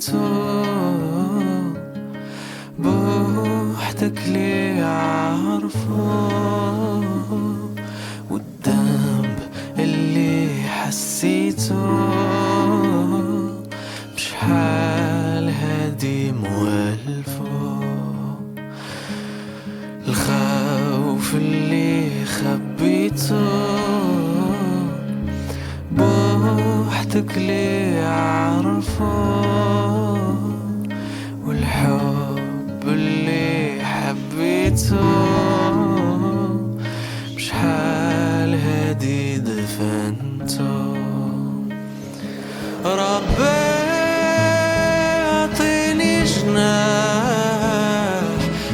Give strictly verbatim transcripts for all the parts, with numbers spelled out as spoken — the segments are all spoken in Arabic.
سديته بوحدك لي عارفه، والذنب اللي حسيته بشحال هادي موالفه، الخوف اللي خبيته بوحدك لي عارفه، والحب اللي حبيته بشحال هادي دفنته. ربي اعطيني جناح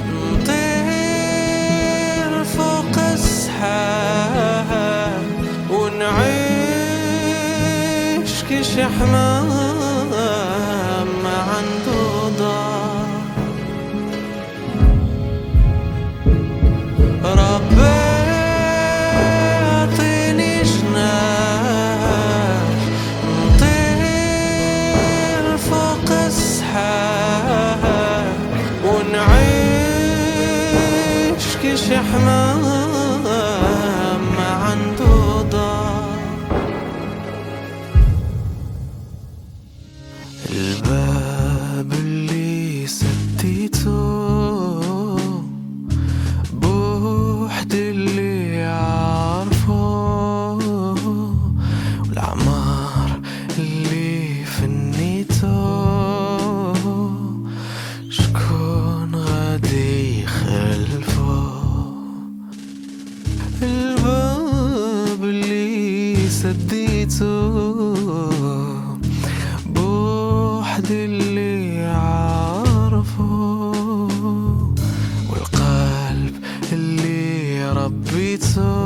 نطير فوق السحاب ونعيش كي شي حمام ما عنده دار. ربي اعطيني جناح نطير فوق السحاب ونعيش كي شي حمام ما عنده دار. الباب اللي سديته بوحدي اللي عارفه، والعمار اللي فنيته شكون غادي يخلفه. الباب اللي سديته بوحدي اللي عارفه، والقلب اللي ربيته